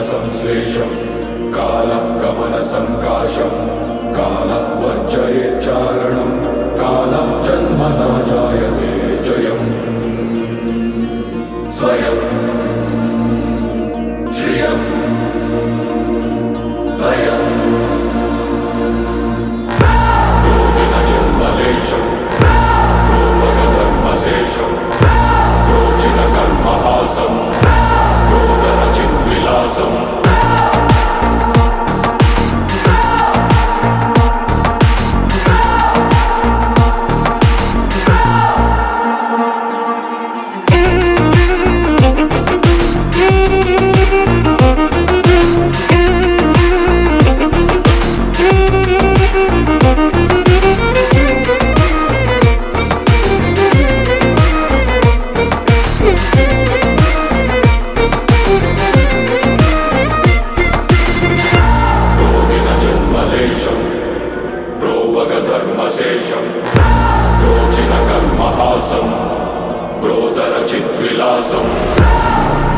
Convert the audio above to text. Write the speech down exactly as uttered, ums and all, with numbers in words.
संश्लेषं कालः गमन संकाशं कालः वर्जयेच्चारणं कालः जन्म न जायते जयम् स्वयं श्रियं लयम् रोगिन जन्मलेशं रोगधर्मशेषं रोचिन कर्महासं रोदनचिद्विलासम् रोगधर्मशेषं रोचिन कर्महासं रोदनचिद्विलासम्